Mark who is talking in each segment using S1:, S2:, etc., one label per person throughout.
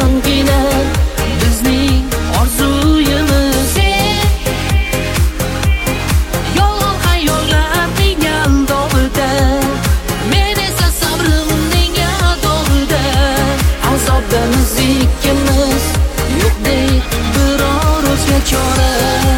S1: jongina bizning orzuyimiz. Yolg'on xayollarning aldovida, men esa sabrimning adovida. Azobdamiz ikkimiz, yo'qdek biror o'zga chora.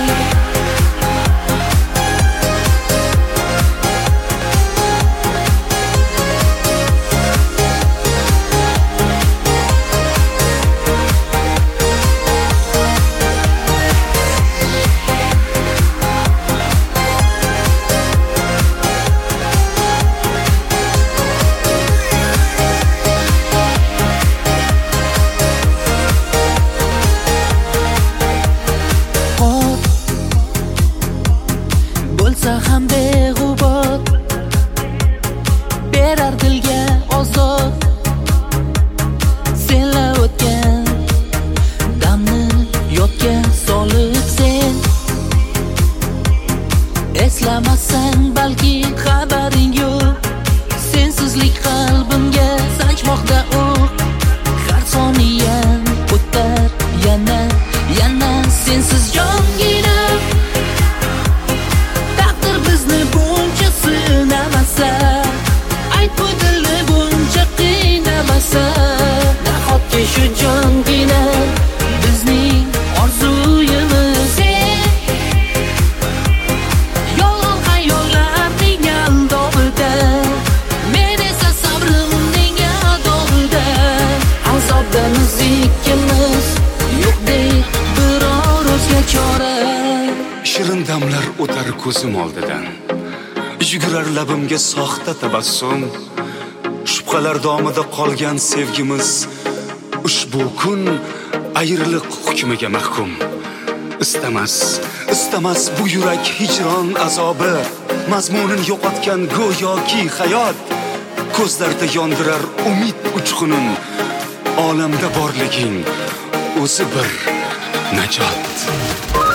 S1: Bo'lsa ham beg'ubor, berar dilga ozor. Senla o'tgan damni yodga solib sen eslamasang balki xabaring yo'q. Sensizlik qalbimga sanchmoqda o'q. Har soniyam o'tar yana sensiz jongina. Ayt bu dilni buncha qiynamasa, nahotki shu jongina bizning orzuyimiz. Yolg'on xayollarning aldovida, men esa sabrimning adovida. Azobdamiz ikkimiz, yo'qdek biror o'zga chora.
S2: Shirin damlar o'tar ko'zim oldidan, yugurar labimga soxta tabassum. Shubhalar domida qolgan sevgimiz ushbu kun ayriliq hukmiga mahkum. Istamas bu yurak hijron azobi, mazmunin yo'qotgan go'yoki hayot. Ko'zlarda yondirar umid uchqunin, olamda borliging o'zi bir najot.